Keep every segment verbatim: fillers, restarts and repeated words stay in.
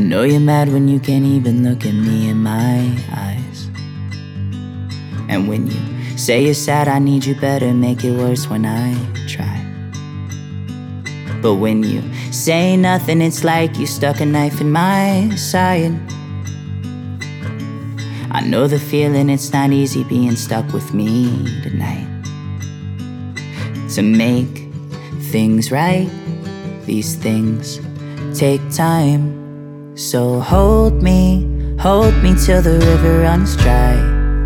know you're mad when you can't even look at me in my eyes. And when you say you're sad, I need you better make it worse when I try. But when you say nothing, it's like you stuck a knife in my side. I know the feeling, it's not easy being stuck with me tonight. To make things right, these things take time. So hold me, hold me till the river runs dry.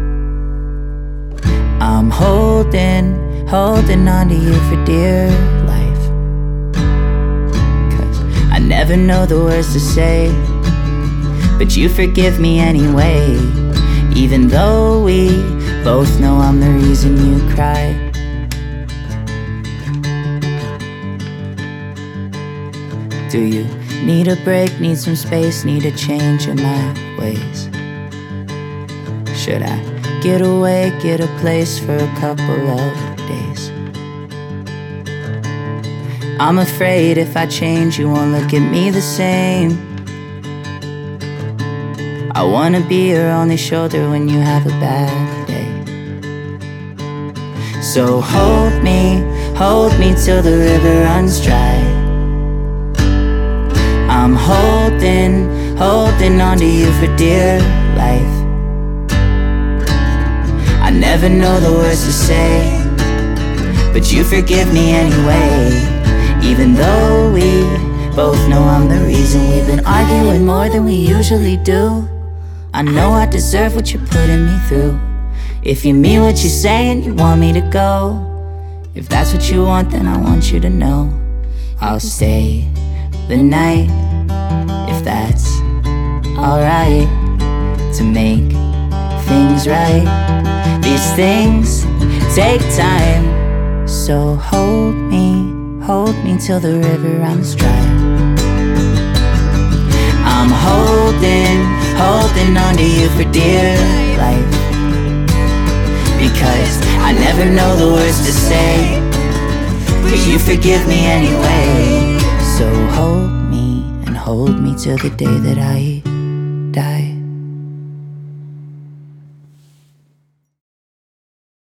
I'm holding, holding on to you for dear life. Cause I never know the words to say, but you forgive me anyway. Even though we both know I'm the reason you cry. Do you need a break, need some space, need a change in my ways? Should I get away, get a place for a couple of days? I'm afraid if I change, you won't look at me the same. I wanna be your only shoulder when you have a bad day. So hold me, hold me till the river runs dry. I'm holding, holding on to you for dear life. I never know the words to say, but you forgive me anyway. Even though we both know I'm the reason we've been arguing more than we usually do. I know I deserve what you're putting me through. If you mean what you say and you want me to go, if that's what you want, then I want you to know I'll stay the night, if that's alright. To make things right, these things take time. So hold me, hold me till the river runs dry. I'm holding, holding on to you for dear life. Because I never know the words to say, but you forgive me anyway. So hold me and hold me till the day that I die.